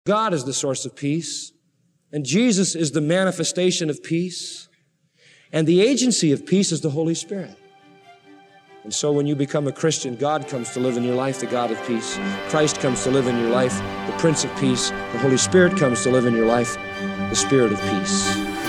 God is the source of peace, and Jesus is the manifestation of peace, and the agency of peace is the Holy Spirit. And so when you become a Christian, God comes to live in your life, the God of peace. Christ comes to live in your life, the Prince of Peace. The Holy Spirit comes to live in your life, the Spirit of peace.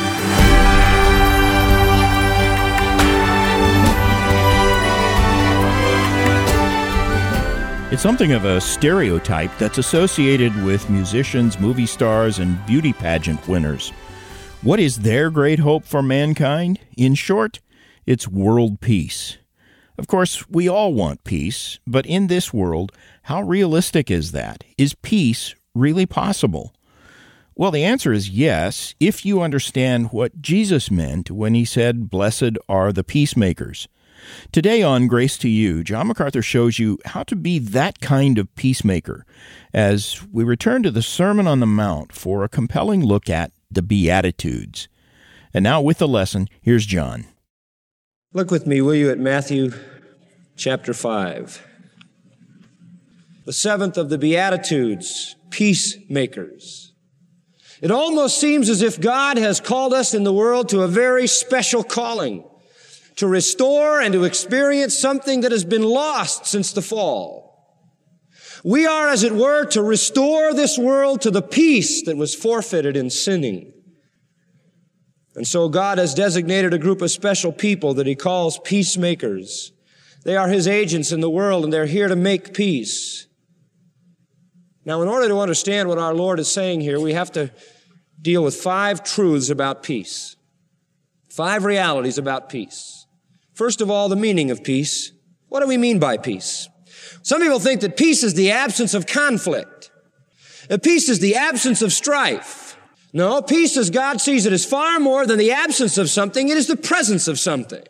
It's something of a stereotype that's associated with musicians, movie stars, and beauty pageant winners. What is their great hope for mankind? In short, it's world peace. Of course, we all want peace, but in this world, how realistic is that? Is peace really possible? Well, the answer is yes, if you understand what Jesus meant when he said, "Blessed are the peacemakers." Today on Grace to You, John MacArthur shows you how to be that kind of peacemaker as we return to the Sermon on the Mount for a compelling look at the Beatitudes. And now with the lesson, here's John. Look with me, will you, at Matthew chapter 5. The seventh of the Beatitudes, peacemakers. It almost seems as if God has called us in the world to a very special calling, to restore and to experience something that has been lost since the fall. We are, as it were, to restore this world to the peace that was forfeited in sinning. And so God has designated a group of special people that he calls peacemakers. They are his agents in the world, and they're here to make peace. Now, in order to understand what our Lord is saying here, we have to deal with 5 truths about peace. 5 realities about peace. First of all, the meaning of peace. What do we mean by peace? Some people think that peace is the absence of conflict. Peace is the absence of strife. No, peace as God sees it is far more than the absence of something. It is the presence of something.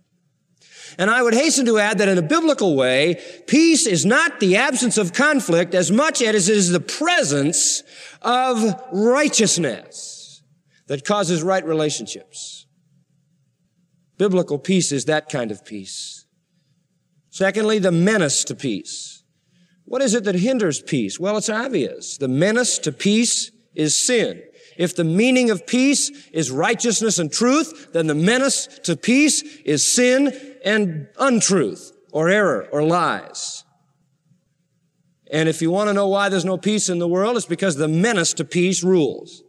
And I would hasten to add that in a biblical way, peace is not the absence of conflict as much as it is the presence of righteousness that causes right relationships. Biblical peace is that kind of peace. Secondly, the menace to peace. What is it that hinders peace? Well, it's obvious. The menace to peace is sin. If the meaning of peace is righteousness and truth, then the menace to peace is sin and untruth or error or lies. And if you want to know why there's no peace in the world, it's because the menace to peace rules.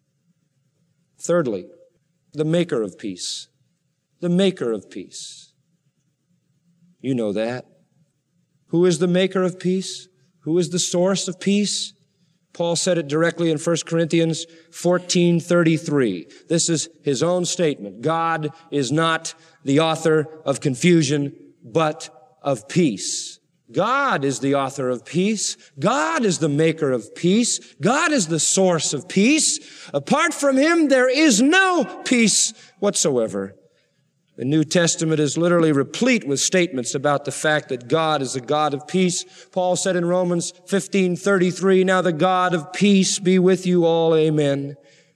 Thirdly, the maker of peace. The maker of peace. You know that. Who is the maker of peace? Who is the source of peace? Paul said it directly in 1 Corinthians 14:33. This is his own statement. God is not the author of confusion, but of peace. God is the author of peace. God is the maker of peace. God is the source of peace. Apart from him, there is no peace whatsoever. The New Testament is literally replete with statements about the fact that God is a God of peace. Paul said in Romans 15:33, "Now the God of peace be with you all, amen."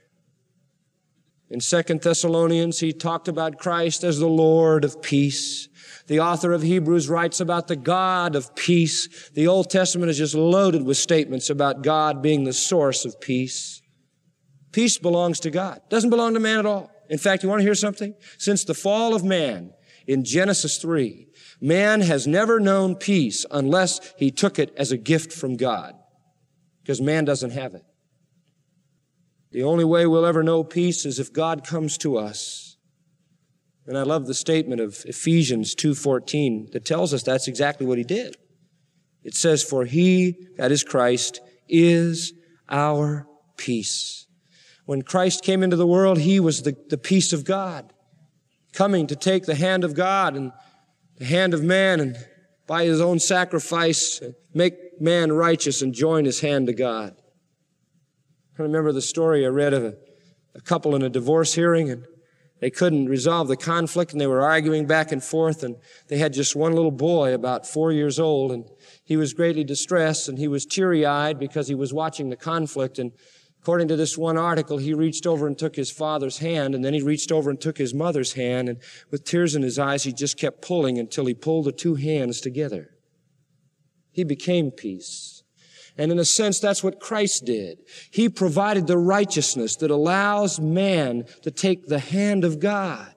In 2 Thessalonians, he talked about Christ as the Lord of peace. The author of Hebrews writes about the God of peace. The Old Testament is just loaded with statements about God being the source of peace. Peace belongs to God. It doesn't belong to man at all. In fact, you want to hear something? Since the fall of man in Genesis 3, man has never known peace unless he took it as a gift from God, because man doesn't have it. The only way we'll ever know peace is if God comes to us. And I love the statement of Ephesians 2:14 that tells us that's exactly what he did. It says, "For he," that is Christ, "is our peace." When Christ came into the world, he was the peace of God, coming to take the hand of God and the hand of man, and by his own sacrifice, make man righteous and join his hand to God. I remember the story I read of a couple in a divorce hearing, and they couldn't resolve the conflict, and they were arguing back and forth, and they had just one little boy about 4 years old, and he was greatly distressed, and he was teary-eyed because he was watching the conflict. And according to this one article, he reached over and took his father's hand, and then he reached over and took his mother's hand, and with tears in his eyes, he just kept pulling until he pulled the 2 hands together. He became peace. And in a sense, that's what Christ did. He provided the righteousness that allows man to take the hand of God.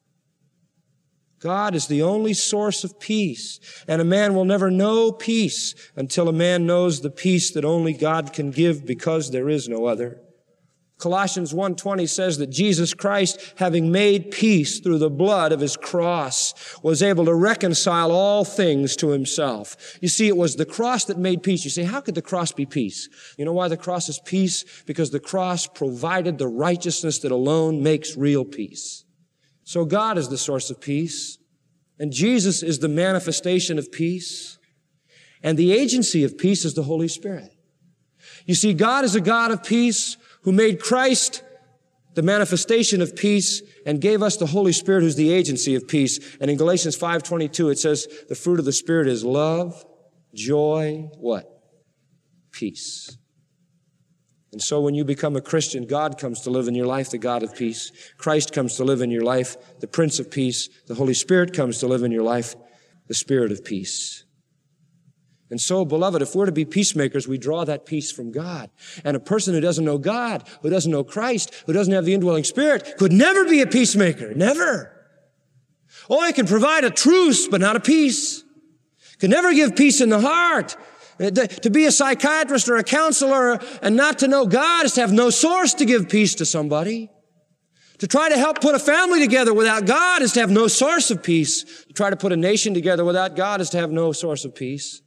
God is the only source of peace, and a man will never know peace until a man knows the peace that only God can give, because there is no other. Colossians 1:20 says that Jesus Christ, having made peace through the blood of his cross, was able to reconcile all things to himself. You see, it was the cross that made peace. You say, how could the cross be peace? You know why the cross is peace? Because the cross provided the righteousness that alone makes real peace. So God is the source of peace, and Jesus is the manifestation of peace, and the agency of peace is the Holy Spirit. You see, God is a God of peace who made Christ the manifestation of peace and gave us the Holy Spirit, who's the agency of peace. And in Galatians 5:22, it says the fruit of the Spirit is love, joy, what? Peace. And so when you become a Christian, God comes to live in your life, the God of peace. Christ comes to live in your life, the Prince of Peace. The Holy Spirit comes to live in your life, the Spirit of peace. And so, beloved, if we're to be peacemakers, we draw that peace from God. And a person who doesn't know God, who doesn't know Christ, who doesn't have the indwelling Spirit, could never be a peacemaker. Never. Oh, he can provide a truce, but not a peace. Can never give peace in the heart. To be a psychiatrist or a counselor and not to know God is to have no source to give peace to somebody. To try to help put a family together without God is to have no source of peace. To try to put a nation together without God is to have no source of peace.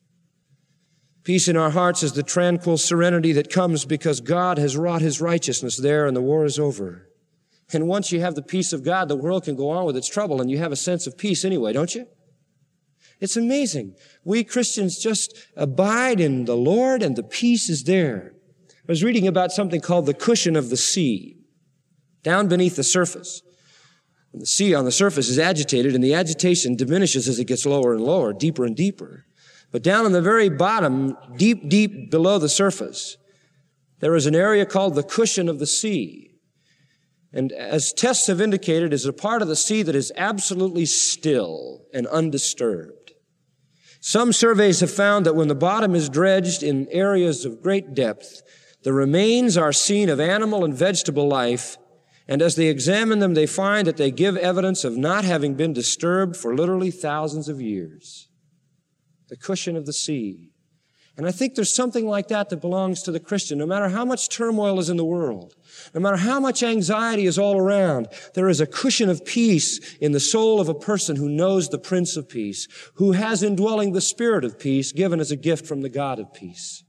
Peace in our hearts is the tranquil serenity that comes because God has wrought his righteousness there and the war is over. And once you have the peace of God, the world can go on with its trouble and you have a sense of peace anyway, don't you? It's amazing. We Christians just abide in the Lord and the peace is there. I was reading about something called the cushion of the sea, down beneath the surface. And the sea on the surface is agitated and the agitation diminishes as it gets lower and lower, deeper and deeper. But down on the very bottom, deep, deep below the surface, there is an area called the cushion of the sea. And as tests have indicated, is a part of the sea that is absolutely still and undisturbed. Some surveys have found that when the bottom is dredged in areas of great depth, the remains are seen of animal and vegetable life, and as they examine them, they find that they give evidence of not having been disturbed for literally thousands of years. The cushion of the sea. And I think there's something like that that belongs to the Christian. No matter how much turmoil is in the world, no matter how much anxiety is all around, there is a cushion of peace in the soul of a person who knows the Prince of Peace, who has indwelling the Spirit of peace given as a gift from the God of peace.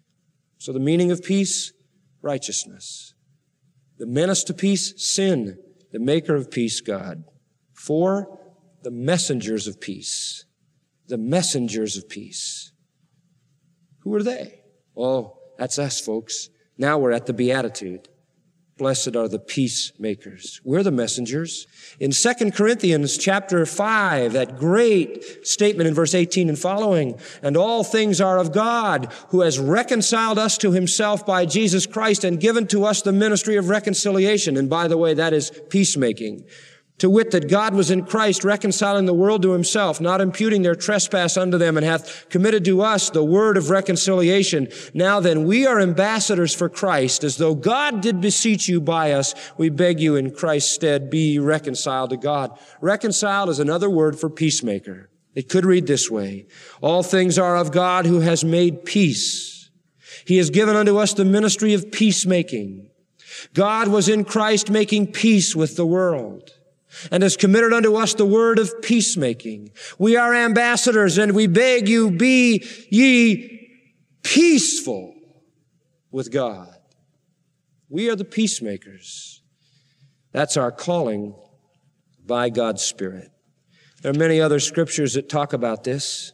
So the meaning of peace, righteousness. The menace to peace, sin. The maker of peace, God. 4, the messengers of peace. The messengers of peace. Who are they? Oh, that's us, folks. Now we're at the Beatitude. Blessed are the peacemakers. We're the messengers. In 2 Corinthians chapter 5, that great statement in verse 18 and following, and all things are of God, who has reconciled us to himself by Jesus Christ and given to us the ministry of reconciliation. And by the way, that is peacemaking. To wit, that God was in Christ reconciling the world to himself, not imputing their trespass unto them, and hath committed to us the word of reconciliation. Now then, we are ambassadors for Christ, as though God did beseech you by us. We beg you in Christ's stead, be reconciled to God. Reconciled is another word for peacemaker. It could read this way. All things are of God, who has made peace. He has given unto us the ministry of peacemaking. God was in Christ making peace with the world, and has committed unto us the word of peacemaking. We are ambassadors, and we beg you, be ye peaceful with God. We are the peacemakers. That's our calling by God's Spirit. There are many other scriptures that talk about this.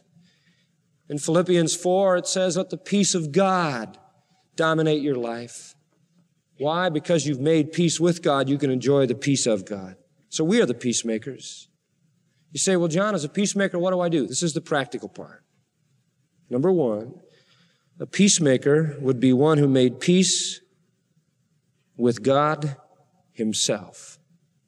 In Philippians 4, it says, let the peace of God dominate your life. Why? Because you've made peace with God, you can enjoy the peace of God. So we are the peacemakers. You say, well, John, as a peacemaker, what do I do? This is the practical part. Number 1, a peacemaker would be one who made peace with God himself.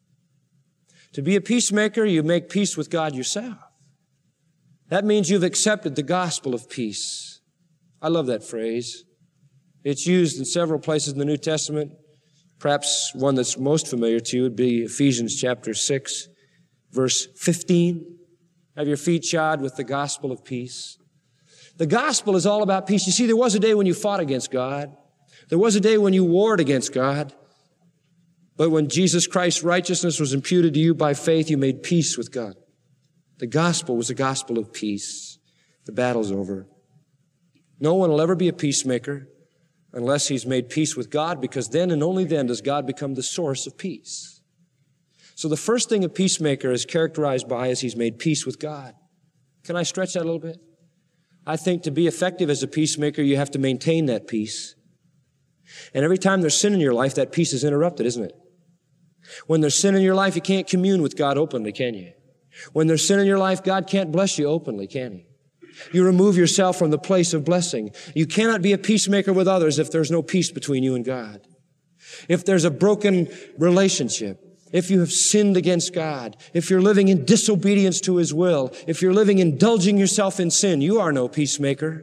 To be a peacemaker, you make peace with God yourself. That means you've accepted the gospel of peace. I love that phrase. It's used in several places in the New Testament. Perhaps one that's most familiar to you would be Ephesians chapter 6, verse 15. Have your feet shod with the gospel of peace. The gospel is all about peace. You see, there was a day when you fought against God. There was a day when you warred against God. But when Jesus Christ's righteousness was imputed to you by faith, you made peace with God. The gospel was a gospel of peace. The battle's over. No one will ever be a peacemaker unless he's made peace with God, because then and only then does God become the source of peace. So the first thing a peacemaker is characterized by is he's made peace with God. Can I stretch that a little bit? I think to be effective as a peacemaker, you have to maintain that peace. And every time there's sin in your life, that peace is interrupted, isn't it? When there's sin in your life, you can't commune with God openly, can you? When there's sin in your life, God can't bless you openly, can he? You remove yourself from the place of blessing. You cannot be a peacemaker with others if there's no peace between you and God. If there's a broken relationship, if you have sinned against God, if you're living in disobedience to his will, if you're living indulging yourself in sin, you are no peacemaker.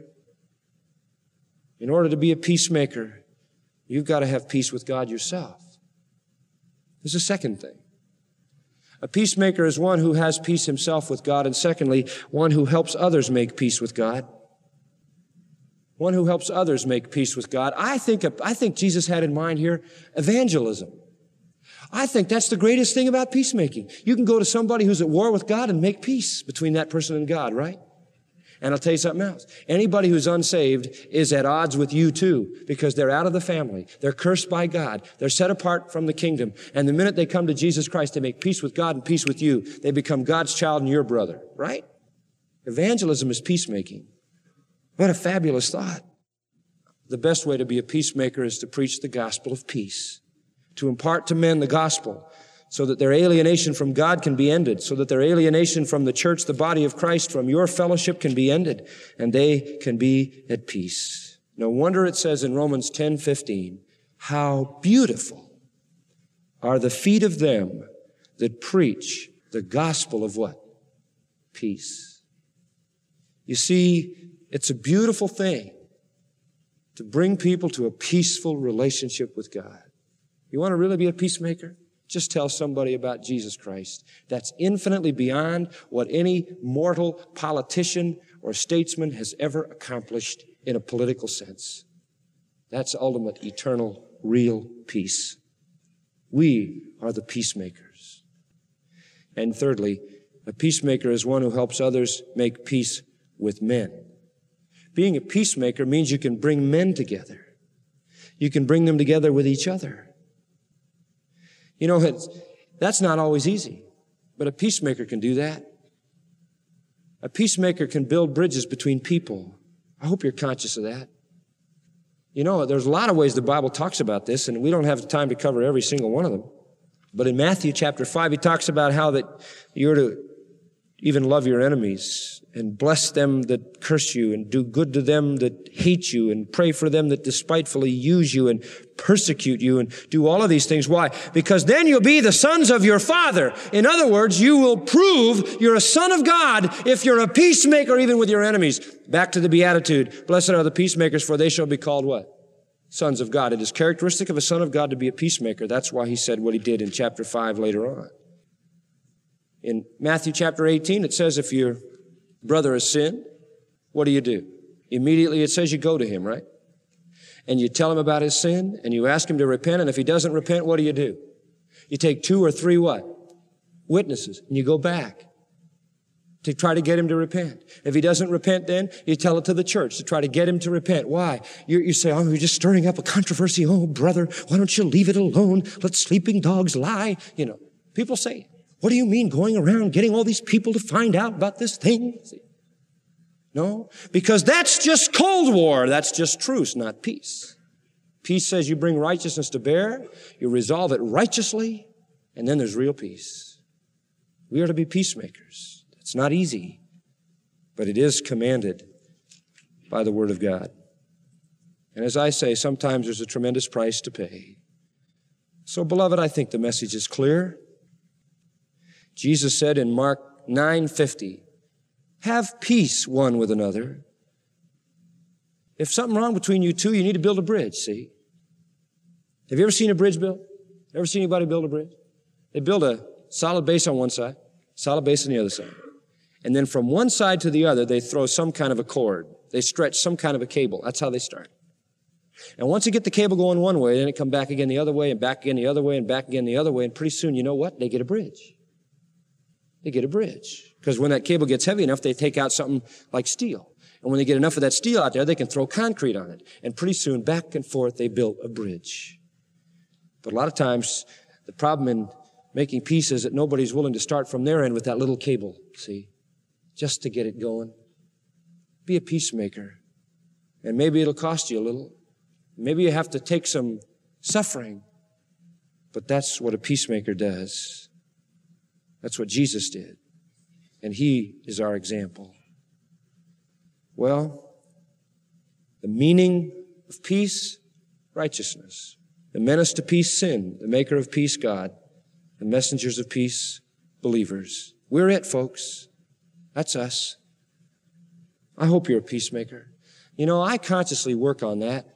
In order to be a peacemaker, you've got to have peace with God yourself. There's a second thing. A peacemaker is one who has peace himself with God, and secondly, one who helps others make peace with God. One who helps others make peace with God. I think Jesus had in mind here evangelism. I think that's the greatest thing about peacemaking. You can go to somebody who's at war with God and make peace between that person and God, right? And I'll tell you something else. Anybody who's unsaved is at odds with you too, because they're out of the family. They're cursed by God. They're set apart from the kingdom. And the minute they come to Jesus Christ, they make peace with God and peace with you. They become God's child and your brother, right? Evangelism is peacemaking. What a fabulous thought. The best way to be a peacemaker is to preach the gospel of peace, to impart to men the gospel, so that their alienation from God can be ended, so that their alienation from the church, the body of Christ, from your fellowship can be ended, and they can be at peace. No wonder it says in Romans 10:15, how beautiful are the feet of them that preach the gospel of what? Peace. You see, it's a beautiful thing to bring people to a peaceful relationship with God. You want to really be a peacemaker? Just tell somebody about Jesus Christ. That's infinitely beyond what any mortal politician or statesman has ever accomplished in a political sense. That's ultimate, eternal, real peace. We are the peacemakers. And thirdly, a peacemaker is one who helps others make peace with men. Being a peacemaker means you can bring men together. You can bring them together with each other. You know, that's not always easy, but a peacemaker can do that. A peacemaker can build bridges between people. I hope you're conscious of that. You know, there's a lot of ways the Bible talks about this, and we don't have the time to cover every single one of them. But in Matthew chapter 5, he talks about how that you're to even love your enemies and bless them that curse you and do good to them that hate you and pray for them that despitefully use you and persecute you and do all of these things. Why? Because then you'll be the sons of your Father. In other words, you will prove you're a son of God if you're a peacemaker even with your enemies. Back to the Beatitude. Blessed are the peacemakers, for they shall be called what? Sons of God. It is characteristic of a son of God to be a peacemaker. That's why he said what he did in chapter 5 later on. In Matthew chapter 18, it says if your brother has sinned, what do? Immediately it says you go to him, right? And you tell him about his sin, and you ask him to repent, and if he doesn't repent, what do? You take 2 or 3 what? Witnesses, and you go back to try to get him to repent. If he doesn't repent, then you tell it to the church to try to get him to repent. Why? You say, oh, you're just stirring up a controversy. Oh, brother, why don't you leave it alone? Let sleeping dogs lie. You know, people say, what do you mean going around getting all these people to find out about this thing? No, because that's just Cold War. That's just truce, not peace. Peace says you bring righteousness to bear, you resolve it righteously, and then there's real peace. We are to be peacemakers. It's not easy, but it is commanded by the Word of God. And as I say, sometimes there's a tremendous price to pay. So, beloved, I think the message is clear. Jesus said in Mark 9:50, have peace one with another. If something wrong between you two, you need to build a bridge, see? Have you ever seen a bridge built? Ever seen anybody build a bridge? They build a solid base on one side, solid base on the other side. And then from one side to the other, they throw some kind of a cord. They stretch some kind of a cable. That's how they start. And once you get the cable going one way, then it come back again the other way, and back again the other way, and back again the other way, and pretty soon, you know what? They get a bridge. They get a bridge. Because when that cable gets heavy enough, they take out something like steel. And when they get enough of that steel out there, they can throw concrete on it. And pretty soon, back and forth, they built a bridge. But a lot of times, the problem in making peace is that nobody's willing to start from their end with that little cable, see, just to get it going. Be a peacemaker. And maybe it'll cost you a little. Maybe you have to take some suffering. But that's what a peacemaker does. That's what Jesus did. And He is our example. Well, the meaning of peace, righteousness. The menace to peace, sin. The maker of peace, God. The messengers of peace, believers. We're it, folks. That's us. I hope you're a peacemaker. You know, I consciously work on that.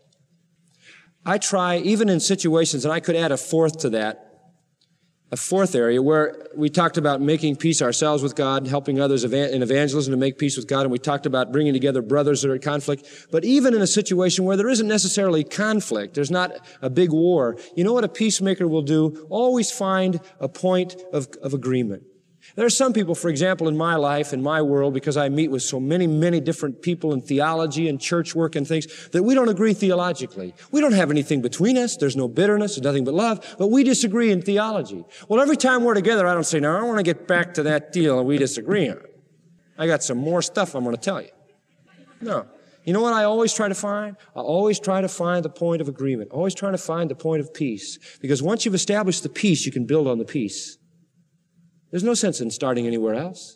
I try, even in situations, and I could add a fourth to that, a fourth area where we talked about making peace ourselves with God, helping others in evangelism to make peace with God, and we talked about bringing together brothers that are at conflict. But even in a situation where there isn't necessarily conflict, there's not a big war, you know what a peacemaker will do? Always find a point of agreement. There are some people, for example, in my life, in my world, because I meet with so many different people in theology and church work and things, that we don't agree theologically. We don't have anything between us. There's no bitterness. There's nothing but love. But we disagree in theology. Well, every time we're together, I don't say, now I want to get back to that deal and we disagree on it. I got some more stuff I'm going to tell you. No. You know what I always try to find? I always try to find the point of agreement. Always trying to find the point of peace. Because once you've established the peace, you can build on the peace. There's no sense in starting anywhere else.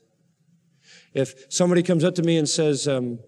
If somebody comes up to me and says,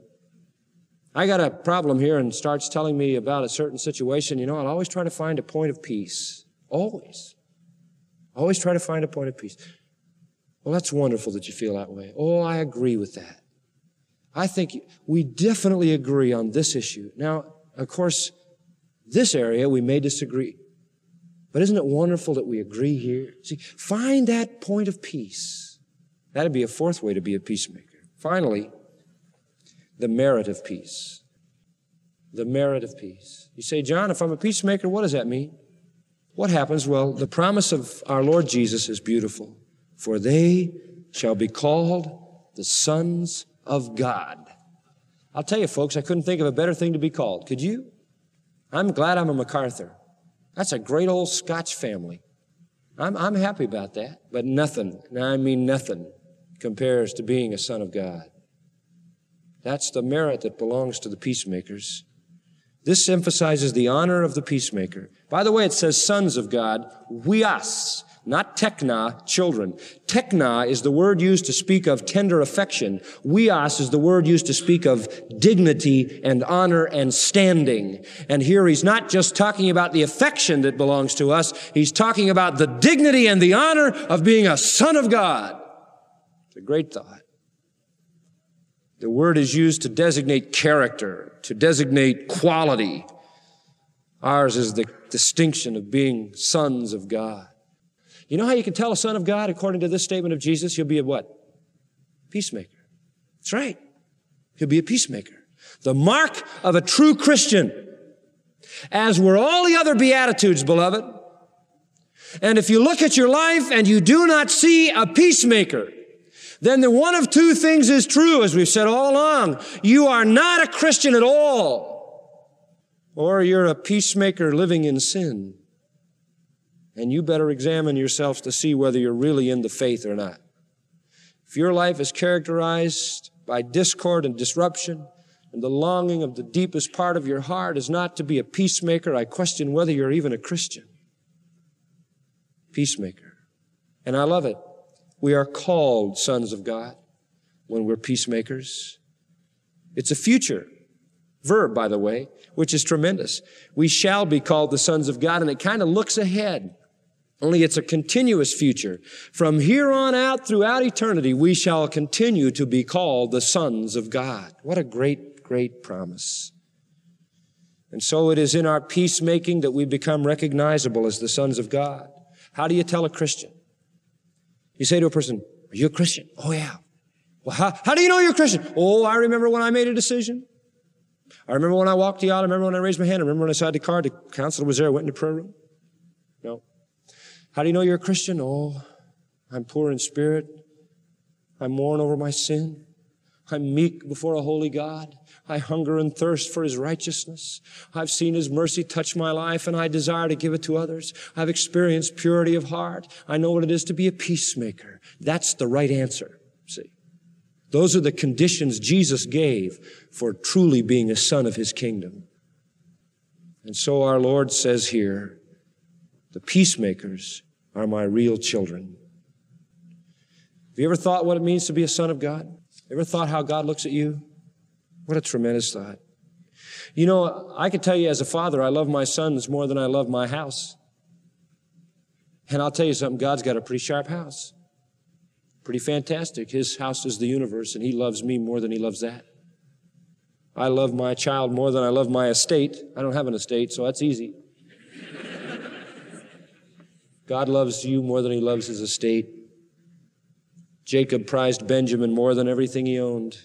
I got a problem here and starts telling me about a certain situation, you know, I'll always try to find a point of peace. Always. Always try to find a point of peace. Well, that's wonderful that you feel that way. Oh, I agree with that. I think we definitely agree on this issue. Now, of course, this area we may disagree. But isn't it wonderful that we agree here? See, find that point of peace. That'd be a fourth way to be a peacemaker. Finally, the merit of peace. The merit of peace. You say, John, if I'm a peacemaker, what does that mean? What happens? Well, the promise of our Lord Jesus is beautiful. For they shall be called the sons of God. I'll tell you, folks, I couldn't think of a better thing to be called. Could you? I'm glad I'm a MacArthur. That's a great old Scotch family. I'm happy about that. But nothing, and I mean nothing, compares to being a son of God. That's the merit that belongs to the peacemakers. This emphasizes the honor of the peacemaker. By the way, it says sons of God, huios, not tekna, children. Tekna is the word used to speak of tender affection. Huios is the word used to speak of dignity and honor and standing. And here he's not just talking about the affection that belongs to us. He's talking about the dignity and the honor of being a son of God. It's a great thought. The word is used to designate character, to designate quality. Ours is the distinction of being sons of God. You know how you can tell a son of God, according to this statement of Jesus? He'll be a what? Peacemaker. That's right. He'll be a peacemaker. The mark of a true Christian, as were all the other Beatitudes, beloved. And if you look at your life and you do not see a peacemaker, then the one of two things is true, as we've said all along. You are not a Christian at all, or you're a peacemaker living in sin. And you better examine yourselves to see whether you're really in the faith or not. If your life is characterized by discord and disruption, and the longing of the deepest part of your heart is not to be a peacemaker, I question whether you're even a Christian. Peacemaker. And I love it. We are called sons of God when we're peacemakers. It's a future verb, by the way, which is tremendous. We shall be called the sons of God, and it kind of looks ahead. Only it's a continuous future. From here on out throughout eternity, we shall continue to be called the sons of God. What a great, great promise. And so it is in our peacemaking that we become recognizable as the sons of God. How do you tell a Christian? You say to a person, "Are you a Christian?" "Oh, yeah." "Well, how do you know you're a Christian?" "Oh, I remember when I made a decision. I remember when I walked the aisle. I remember when I raised my hand. I remember when I sat in the car. The counselor was there. I went in the prayer room." No. How do you know you're a Christian? "Oh, I'm poor in spirit. I mourn over my sin. I'm meek before a holy God. I hunger and thirst for His righteousness. I've seen His mercy touch my life, and I desire to give it to others. I've experienced purity of heart. I know what it is to be a peacemaker." That's the right answer, see. Those are the conditions Jesus gave for truly being a son of His kingdom. And so our Lord says here, the peacemakers are my real children. Have you ever thought what it means to be a son of God? Ever thought how God looks at you? What a tremendous thought. You know, I can tell you as a father, I love my sons more than I love my house. And I'll tell you something, God's got a pretty sharp house. Pretty fantastic. His house is the universe, and He loves me more than He loves that. I love my child more than I love my estate. I don't have an estate, so that's easy. God loves you more than He loves His estate. Jacob prized Benjamin more than everything he owned.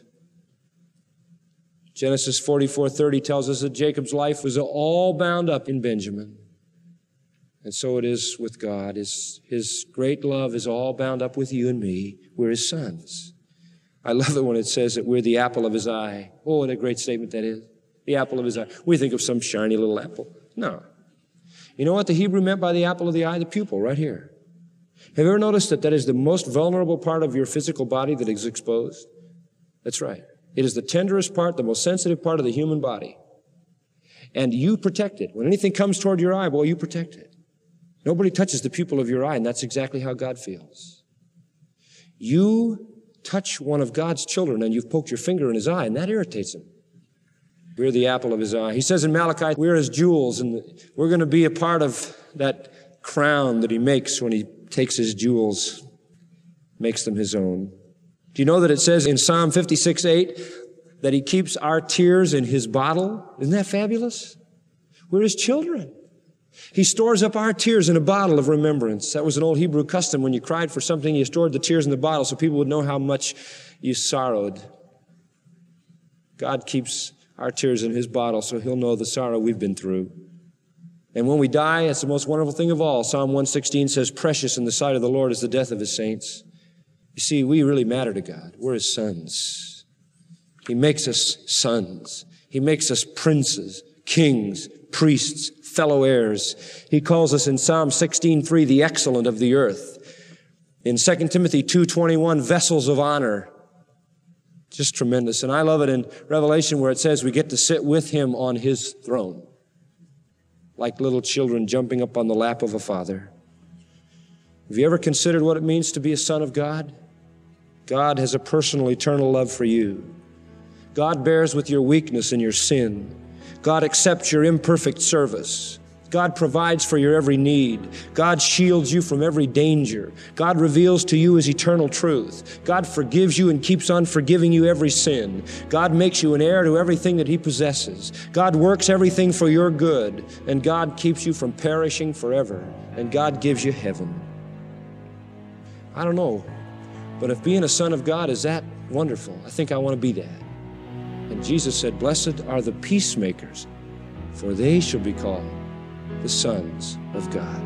Genesis 44:30 tells us that Jacob's life was all bound up in Benjamin. And so it is with God. His great love is all bound up with you and me. We're His sons. I love it when it says that we're the apple of His eye. Oh, what a great statement that is. The apple of His eye. We think of some shiny little apple. No. You know what the Hebrew meant by the apple of the eye? The pupil, right here. Have you ever noticed that is the most vulnerable part of your physical body that is exposed? That's right. It is the tenderest part, the most sensitive part of the human body. And you protect it. When anything comes toward your eye, boy, you protect it. Nobody touches the pupil of your eye, and that's exactly how God feels. You touch one of God's children, and you've poked your finger in His eye, and that irritates Him. We're the apple of His eye. He says in Malachi, we're His jewels, and we're going to be a part of that crown that He makes when He takes His jewels, makes them His own. Do you know that it says in Psalm 56:8 that He keeps our tears in His bottle? Isn't that fabulous? We're His children. He stores up our tears in a bottle of remembrance. That was an old Hebrew custom. When you cried for something, you stored the tears in the bottle so people would know how much you sorrowed. God keeps our tears in His bottle so He'll know the sorrow we've been through. And when we die, it's the most wonderful thing of all. Psalm 116 says, precious in the sight of the Lord is the death of His saints. You see, we really matter to God. We're His sons. He makes us sons. He makes us princes, kings, priests, fellow heirs. He calls us in Psalm 16:3 the excellent of the earth. In 2 Timothy 2:21, vessels of honor. Just tremendous. And I love it in Revelation where it says we get to sit with Him on His throne, like little children jumping up on the lap of a father. Have you ever considered what it means to be a son of God? God has a personal, eternal love for you. God bears with your weakness and your sin. God accepts your imperfect service. God provides for your every need. God shields you from every danger. God reveals to you His eternal truth. God forgives you and keeps on forgiving you every sin. God makes you an heir to everything that He possesses. God works everything for your good, and God keeps you from perishing forever, and God gives you heaven. I don't know, but if being a son of God is that wonderful, I think I want to be that. And Jesus said, blessed are the peacemakers, for they shall be called the sons of God.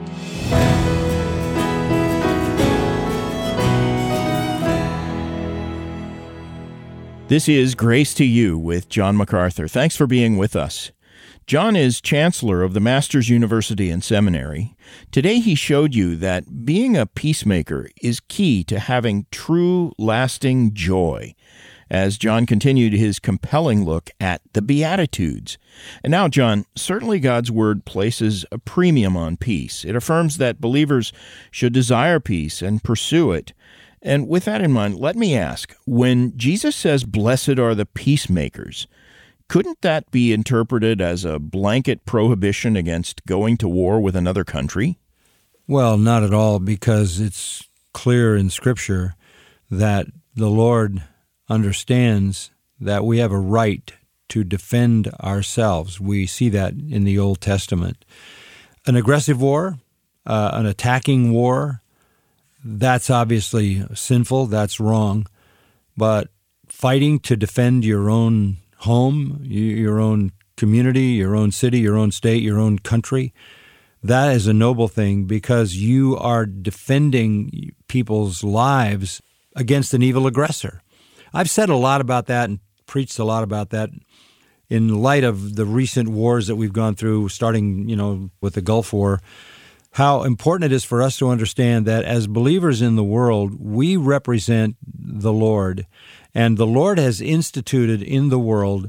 This is Grace to You with John MacArthur. Thanks for being with us. John is chancellor of the Masters University and Seminary. Today he showed you that being a peacemaker is key to having true, lasting joy, as John continued his compelling look at the Beatitudes. And now, John, certainly God's Word places a premium on peace. It affirms that believers should desire peace and pursue it. And with that in mind, let me ask, when Jesus says, blessed are the peacemakers, couldn't that be interpreted as a blanket prohibition against going to war with another country? Well, not at all, because it's clear in Scripture that the Lord understands that we have a right to defend ourselves. We see that in the Old Testament. An aggressive war, an attacking war, that's obviously sinful, that's wrong. But fighting to defend your own home, your own community, your own city, your own state, your own country, that is a noble thing because you are defending people's lives against an evil aggressor. I've said a lot about that and preached a lot about that in light of the recent wars that we've gone through, starting, with the Gulf War, how important it is for us to understand that as believers in the world, we represent the Lord, and the Lord has instituted in the world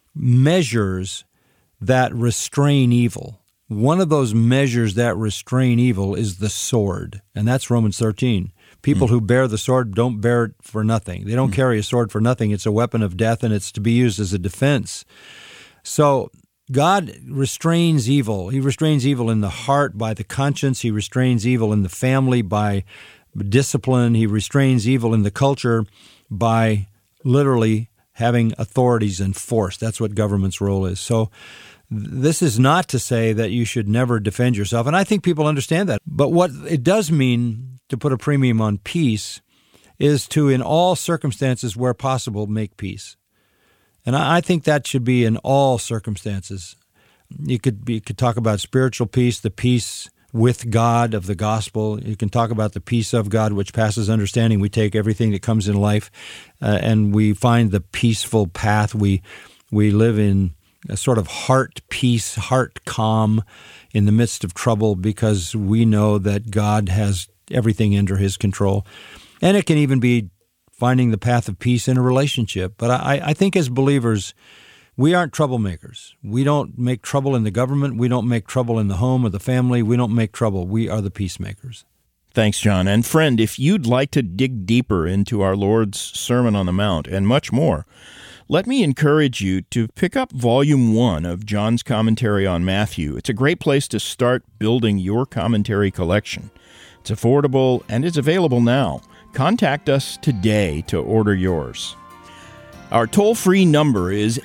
measures that restrain evil. One of those measures that restrain evil is the sword, and that's Romans 13. People who bear the sword don't bear it for nothing. They don't carry a sword for nothing. It's a weapon of death, and it's to be used as a defense. So God restrains evil. He restrains evil in the heart by the conscience. He restrains evil in the family by discipline. He restrains evil in the culture by literally having authorities and force. That's what government's role is. So this is not to say that you should never defend yourself, and I think people understand that. But what it does mean to put a premium on peace is to, in all circumstances where possible, make peace. And I think that should be in all circumstances. You could talk about spiritual peace, the peace with God of the gospel. You can talk about the peace of God, which passes understanding. We take everything that comes in life and we find the peaceful path. We live in a sort of heart peace, heart calm in the midst of trouble because we know that God has everything under His control. And it can even be finding the path of peace in a relationship. But I think as believers, we aren't troublemakers. We don't make trouble in the government. We don't make trouble in the home or the family. We don't make trouble. We are the peacemakers. Thanks, John. And friend, if you'd like to dig deeper into our Lord's Sermon on the Mount and much more, let me encourage you to pick up Volume 1 of John's commentary on Matthew. It's a great place to start building your commentary collection. It's affordable and is available now. Contact us today to order yours. Our toll-free number is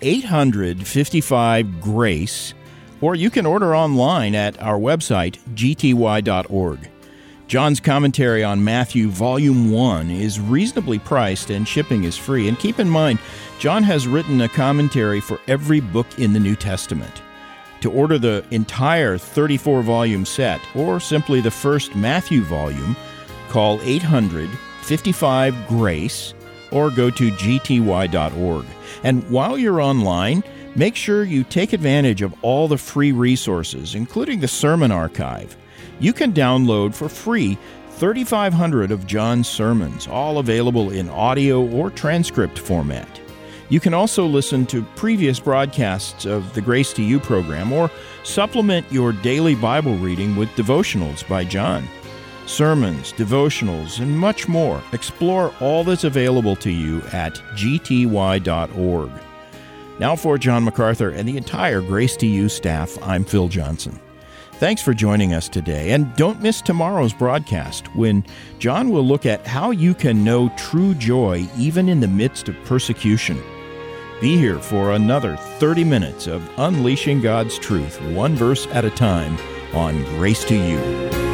855-GRACE, or you can order online at our website, gty.org. John's commentary on Matthew, Volume 1, is reasonably priced and shipping is free. And keep in mind, John has written a commentary for every book in the New Testament. To order the entire 34-volume set, or simply the first Matthew volume, call 800-55-GRACE, or go to gty.org. And while you're online, make sure you take advantage of all the free resources, including the Sermon Archive. You can download for free 3,500 of John's sermons, all available in audio or transcript format. You can also listen to previous broadcasts of the Grace to You program or supplement your daily Bible reading with devotionals by John. Sermons, devotionals, and much more. Explore all that's available to you at gty.org. Now for John MacArthur and the entire Grace to You staff, I'm Phil Johnson. Thanks for joining us today, and don't miss tomorrow's broadcast when John will look at how you can know true joy even in the midst of persecution. Be here for another 30 minutes of unleashing God's truth, one verse at a time, on Grace to You.